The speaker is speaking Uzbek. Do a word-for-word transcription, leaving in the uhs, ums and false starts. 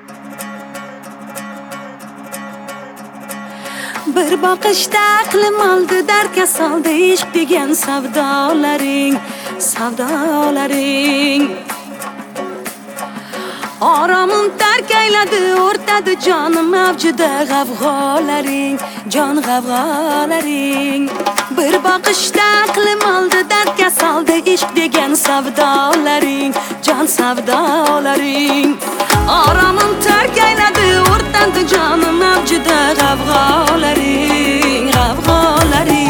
Bir bakışta aklım aldı, dardga soldi ishq degan savdolaring, savdolaring. Oromim tark ayladi, o'rtadi jonim avjida g'avg'olaring, jon g'avg'olaring. Bir bakışta aklım aldı, dardga soldi ishq degan savdolaring, jon savdolaring. Oromim tark ayladi, o'rtadi jonim avjida g'avg'olaring, g'avg'olaring.